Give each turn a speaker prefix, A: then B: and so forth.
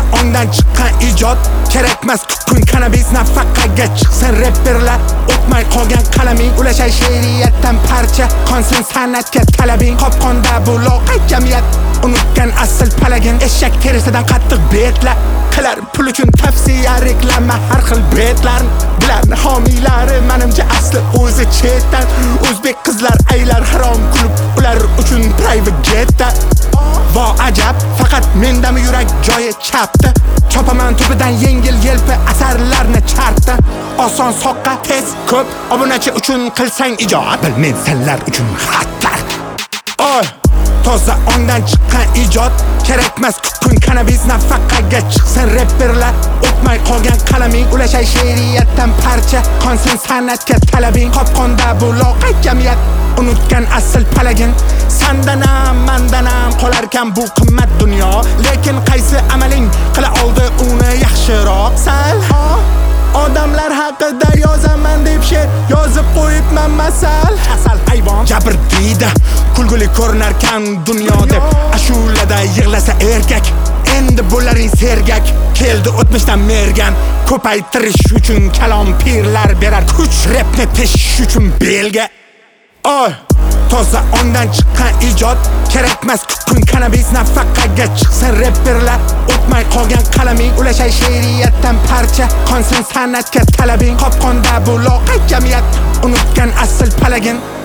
A: ongdan chiqqan ijod kerakmas kukun kanabis nafaqaga chiqsin rapperlar o'tmay qolgan qalaming ulashay she'riyatdan parcha qonsin san'atga talabing qopqonda bu loqay jamiyat unutgan asl palagin eshak terisidan qattiq betlar qilar pul uchun tavsiya reklama har xil betlar bularni homiylari menimcha asli o'zi chetdan o'zbek qizlar aylar harom klub ular uchun private jetda vo ajab faqat mendami yurak joyi chapda chopaman tubidan yengil yelpi asarlarni chartda oson soqqa tez ko'p obunachi uchun qilsang ijod bil men senlar uchun xatlar oy toza ongdan chiqqan ijod kerakmas kukun kanabis nafaqaga chiqsin rapperlar o'tmay qolgan qalaming ulashay she'riyatdan parcha qonsin san'atga talabing qopqonda bu loqay jamiyat unutgan asl palagin sandanam mandanam qolarkan bu qimmat dunyo lekin qaysi amaling qila oldi uni yaxshiroq sal odamlar haqida yozaman deb she'r yozib qo'yibman masal asal hayvon jabr deydi kulguli ko'rinarkan dunyo deb ashulada yig'lasa erkak endi bo'laring sergak keldi o'tmishdan mergan ko'paytirish uchun kalom pirlar berar kuch rapni teshish uchun belga oy toza ongdan chiqqan ijod kerakmas kukun kanabis nafaqaga chiqsin rapperlar o'tmay qolgan qalaming ulashay she'riyatdan parcha qonsin san'atga talabing qopqonda bu loqay jamiyat unutgan asl palagin